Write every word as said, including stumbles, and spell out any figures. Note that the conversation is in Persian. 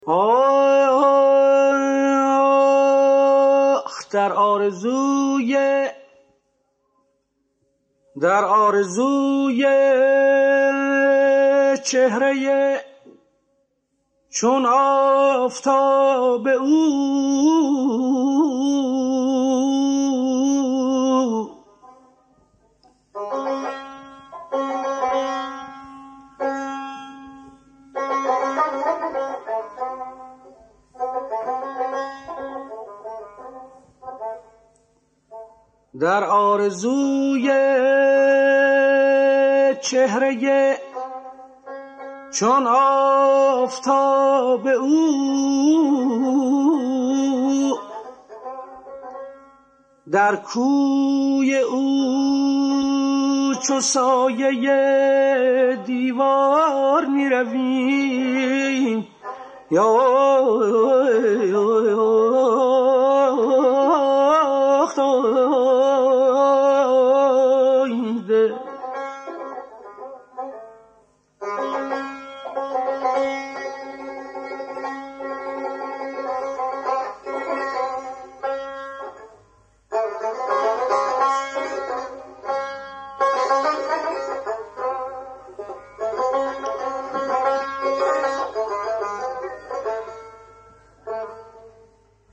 آخ در آرزوی در آرزوی چهره چون آفتاب او در آرزوی چهره چون آفتاب او در کوی او چو سایه دیوار می رویم یا